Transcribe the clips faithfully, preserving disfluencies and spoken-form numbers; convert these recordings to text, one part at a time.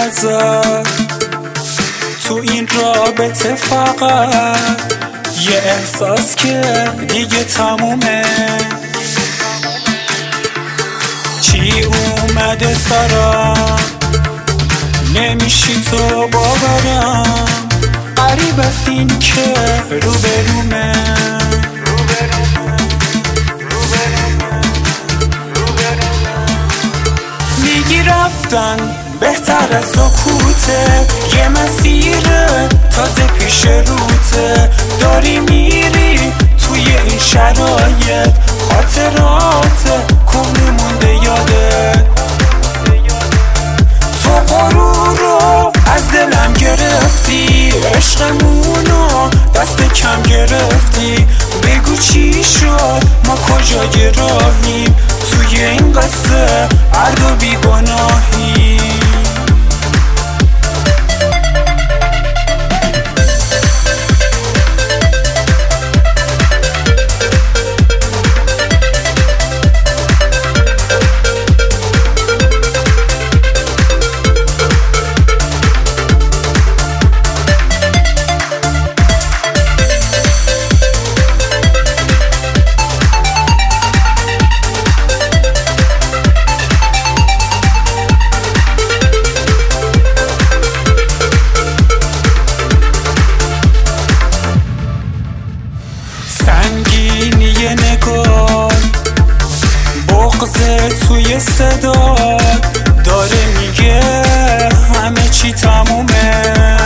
ازت تو این رابطه فقط یه احساس که دیگه تمومه. چی اومده سرم نمیشی تو باورم، غریب است این که روبرومه. میگی رفتن بهتر از سکوته، یه مسیر تازه پیش روته. داری میری توی این شرایط، خاطرات کهنه مونده یادت. تو غرور رو از دلم گرفتی، عشقمونو دست کم گرفتی. بگو چی شد، ما کجا گراهیم توی این قصه ارد و بیگناهی. سنگینی نگاه، بغض توی صدا داره میگه همه چی تمومه.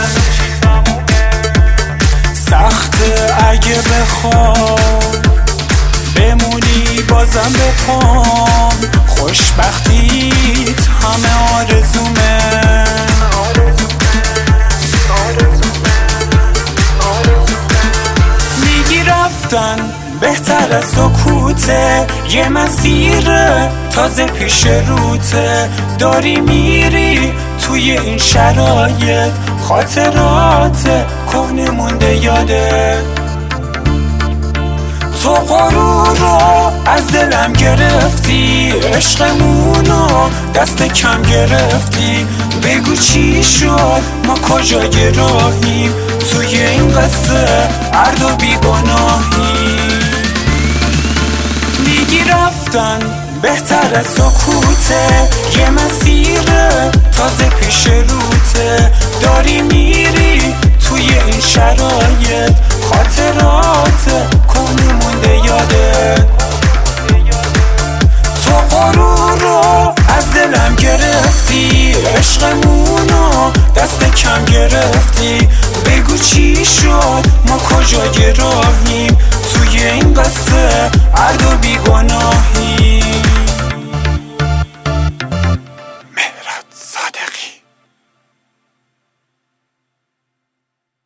سخته اگه بخوام بمونی بازم به پام، خوشبختیت همه آرزومه. بهتر از سکوته، یه مسیر تازه پیش روته. داری میری توی این شرایط، خاطرات کهنه مونده یادت. تو غرور رو از دلم گرفتی، عشقمونو دست کم گرفتی. بگو چی شد، ما کجا گراهیم توی این قصه ارد و بیگناهی. میگی رفتن بهتر از سکوته، یه مسیر تازه پیش روته. داری میری توی این شرایط، خاطرات کهنه مونده یادت. تو غرور رو از دلم گرفتی، عشقمونو دست کم گرفتی. بگو چی شد، ما کجا گراهیم توی این قصه ارد و بیگناه.